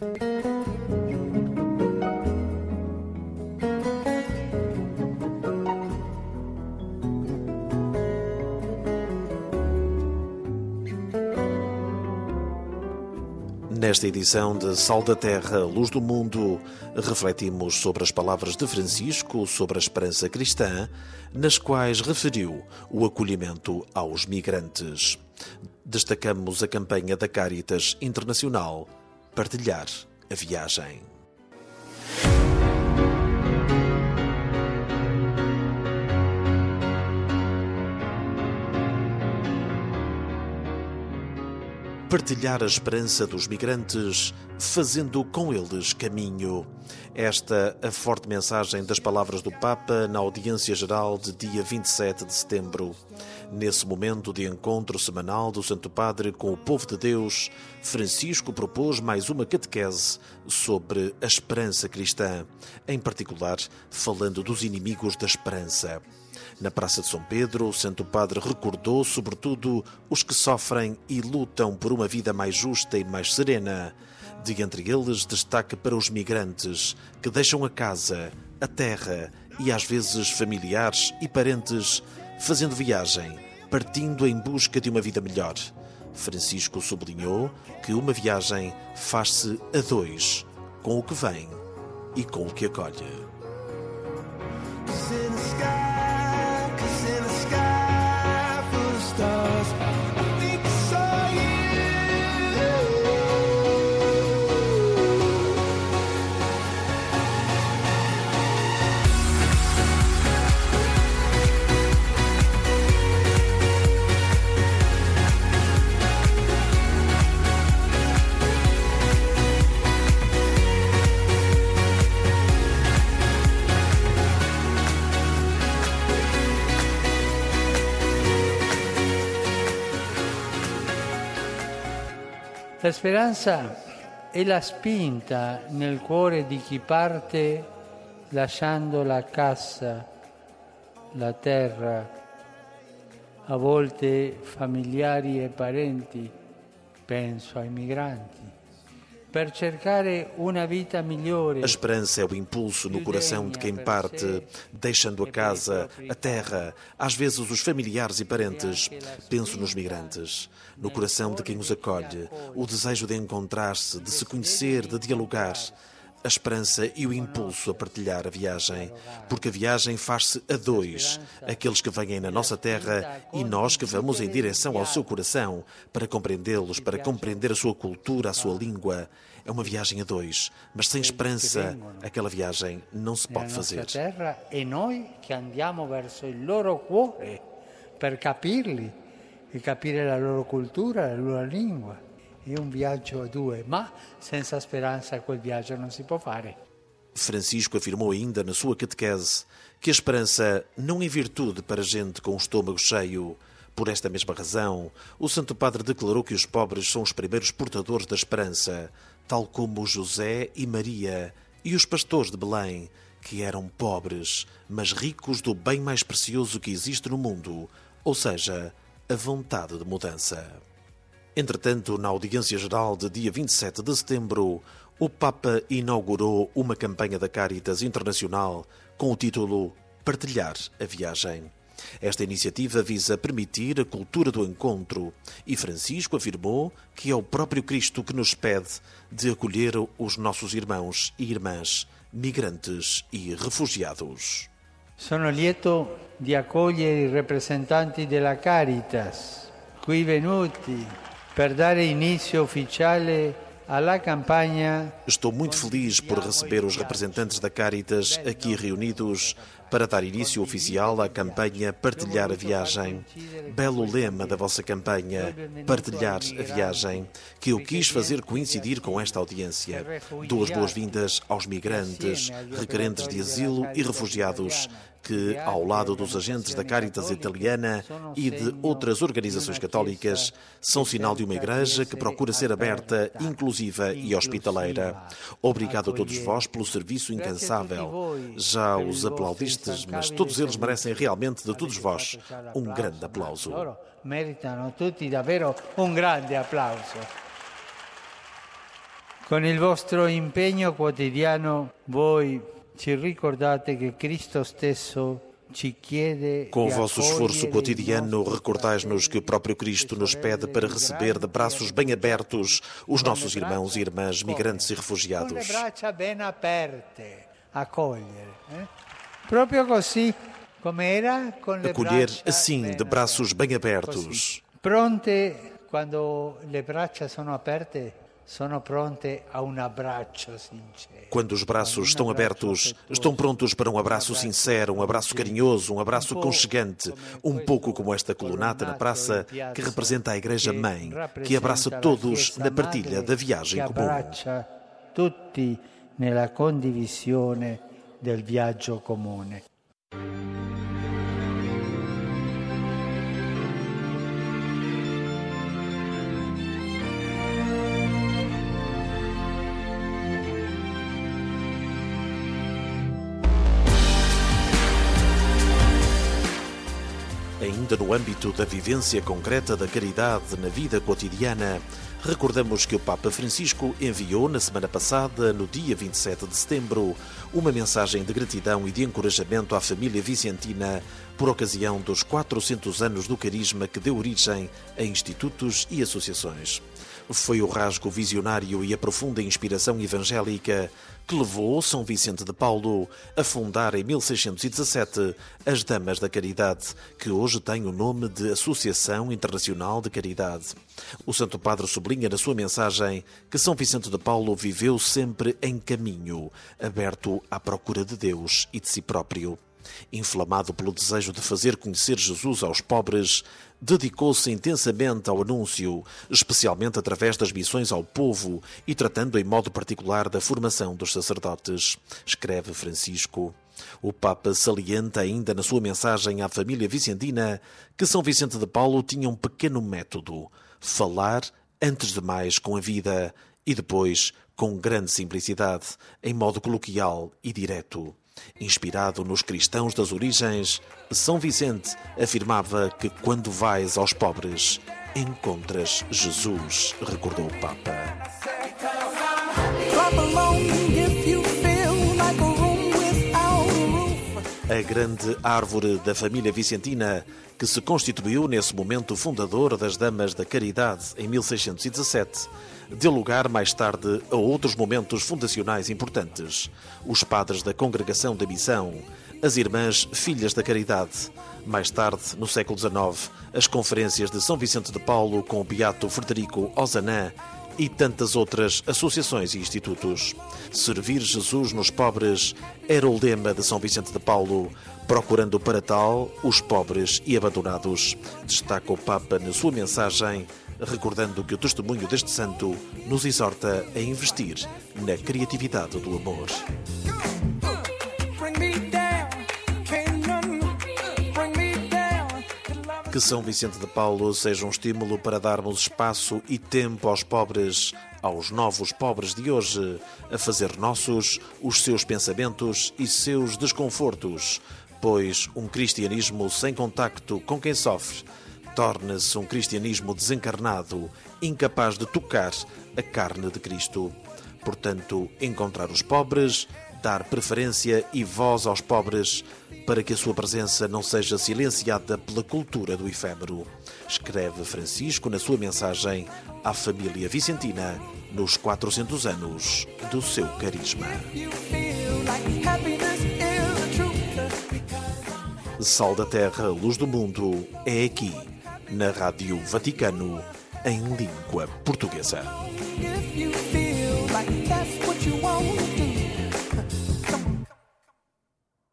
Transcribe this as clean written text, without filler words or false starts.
Nesta edição de Sal da Terra, Luz do Mundo, refletimos sobre as palavras de Francisco sobre a esperança cristã, nas quais referiu o acolhimento aos migrantes. Destacamos a campanha da Caritas Internacional, Partilhar a Viagem. Partilhar a esperança dos migrantes, fazendo com eles caminho. Esta a forte mensagem das palavras do Papa na audiência geral de dia 27 de setembro. Nesse momento de encontro semanal do Santo Padre com o povo de Deus, Francisco propôs mais uma catequese sobre a esperança cristã, em particular falando dos inimigos da esperança. Na Praça de São Pedro, o Santo Padre recordou, sobretudo, os que sofrem e lutam por uma vida mais justa e mais serena. De entre eles, destaca para os migrantes, que deixam a casa, a terra e, às vezes, familiares e parentes, fazendo viagem, partindo em busca de uma vida melhor. Francisco sublinhou que uma viagem faz-se a dois, com o que vem e com o que acolhe. La speranza è la spinta nel cuore di chi parte lasciando la casa, la terra, a volte familiari e parenti, penso ai migranti, per cercare una vita migliore. A esperança é o impulso no coração de quem parte, deixando a casa, a terra, às vezes os familiares e parentes. Penso nos migrantes, no coração de quem os acolhe, o desejo de encontrar-se, de se conhecer, de dialogar. A esperança e o impulso a partilhar a viagem, porque a viagem faz-se a dois, aqueles que vêm na nossa terra e nós que vamos em direção ao seu coração, para compreendê-los, para compreender a sua cultura, a sua língua. É uma viagem a dois, mas sem esperança, aquela viagem não se pode fazer. Terra e noi che andiamo verso il loro cuore per capirli e capire la loro cultura, la loro lingua. È un viaggio a due, ma senza speranza quel viaggio non si può fare. Francisco afirmou ainda na sua catequese que a esperança não é virtude para gente com o estômago cheio. Por esta mesma razão, o Santo Padre declarou que os pobres são os primeiros portadores da esperança, tal como José e Maria e os pastores de Belém, que eram pobres, mas ricos do bem mais precioso que existe no mundo, ou seja, a vontade de mudança. Entretanto, na audiência geral de dia 27 de setembro, o Papa inaugurou uma campanha da Caritas Internacional com o título Partilhar a Viagem. Esta iniciativa visa permitir a cultura do encontro e Francisco afirmou que é o próprio Cristo que nos pede de acolher os nossos irmãos e irmãs, migrantes e refugiados. Sono lieto di accogliere i rappresentanti della Caritas qui venuti per dare inizio ufficiale alla campagna. Estou muito feliz por receber os representantes da Caritas aqui reunidos para dar início oficial à campanha Partilhar a Viagem. Belo lema da vossa campanha, Partilhar a Viagem, que eu quis fazer coincidir com esta audiência. Duas boas-vindas aos migrantes, requerentes de asilo e refugiados, que, ao lado dos agentes da Caritas italiana e de outras organizações católicas, são sinal de uma igreja que procura ser aberta, inclusiva e hospitaleira. Obrigado a todos vós pelo serviço incansável. Já os aplaudistes, mas todos eles merecem realmente de todos vós um grande aplauso. Meritano tutti davvero un grande applauso. Con il vostro impegno quotidiano voi ci ricordate che Cristo stesso ci chiede. Com o vosso esforço cotidiano, recordais-nos que o próprio Cristo nos pede para receber de braços bem abertos os nossos irmãos e irmãs migrantes e refugiados. Com le braccia ben aperte, accogliere. Proprio così, come era, con le Acolher braccia assim, ben de braços bem abertos. così. Pronte, quando le braccia sono aperte, sono pronte a un abbraccio sincero. Quando os braços estão abertos, estão prontos para um abraço sincero, um abraço carinhoso, um abraço aconchegante, um pouco como esta colunata na praça que representa a Igreja Mãe, que abraça todos na partilha da viagem comum. Abbraccia tutti nella condivisione del viaggio comune. Ainda no âmbito da vivência concreta da caridade na vida cotidiana, recordamos que o Papa Francisco enviou na semana passada, no dia 27 de setembro, uma mensagem de gratidão e de encorajamento à família vicentina por ocasião dos 400 anos do carisma que deu origem a institutos e associações. Foi o rasgo visionário e a profunda inspiração evangélica que levou São Vicente de Paulo a fundar em 1617 as Damas da Caridade, que hoje tem o nome de Associação Internacional de Caridade. O Santo Padre sublinha na sua mensagem que São Vicente de Paulo viveu sempre em caminho, aberto à procura de Deus e de si próprio. Inflamado pelo desejo de fazer conhecer Jesus aos pobres, dedicou-se intensamente ao anúncio, especialmente através das missões ao povo e tratando em modo particular da formação dos sacerdotes, escreve Francisco. O Papa salienta ainda na sua mensagem à família vicentina que São Vicente de Paulo tinha um pequeno método: falar antes de mais com a vida e depois com grande simplicidade, em modo coloquial e direto. Inspirado nos cristãos das origens, São Vicente afirmava que quando vais aos pobres, encontras Jesus, recordou o Papa. A grande árvore da família vicentina, que se constituiu nesse momento fundador das Damas da Caridade em 1617, deu lugar mais tarde a outros momentos fundacionais importantes: os padres da Congregação da Missão, as Irmãs Filhas da Caridade, mais tarde, no século XIX, as conferências de São Vicente de Paulo com o beato Frederico Ozanam e tantas outras associações e institutos. Servir Jesus nos pobres era o lema de São Vicente de Paulo, procurando para tal os pobres e abandonados. Destaca o Papa na sua mensagem, recordando que o testemunho deste santo nos exorta a investir na criatividade do amor. Que São Vicente de Paulo seja um estímulo para darmos espaço e tempo aos pobres, aos novos pobres de hoje, a fazer nossos os seus pensamentos e seus desconfortos, pois um cristianismo sem contacto com quem sofre torna-se um cristianismo desencarnado, incapaz de tocar a carne de Cristo. Portanto, encontrar os pobres, dar preferência e voz aos pobres, para que a sua presença não seja silenciada pela cultura do efêmero, escreve Francisco na sua mensagem à família vicentina nos 400 anos do seu carisma. Sal da Terra, Luz do Mundo, é aqui, na Rádio Vaticano, em língua portuguesa.